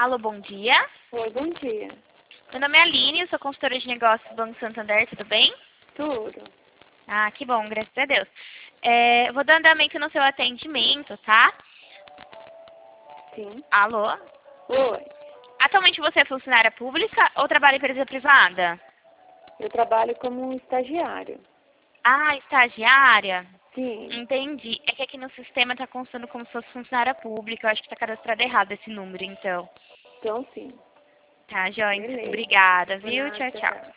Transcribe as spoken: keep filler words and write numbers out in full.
Alô, bom dia. Oi, bom dia. Meu nome é Aline, eu sou consultora de negócios do Banco Santander, tudo bem? Tudo. Ah, que bom, graças a Deus. É, eu vou dar andamento no seu atendimento, tá? Sim. Alô? Oi. Atualmente você é funcionária pública ou trabalha em empresa privada? Eu trabalho como estagiário. Ah, estagiária? Sim. Entendi. É que aqui no sistema tá constando como se fosse funcionária pública. Eu acho que tá cadastrado errado esse número, então. Então, sim. Tá, joia. Beleza. Obrigada, Por viu? nada, Tchau, tchau. tchau.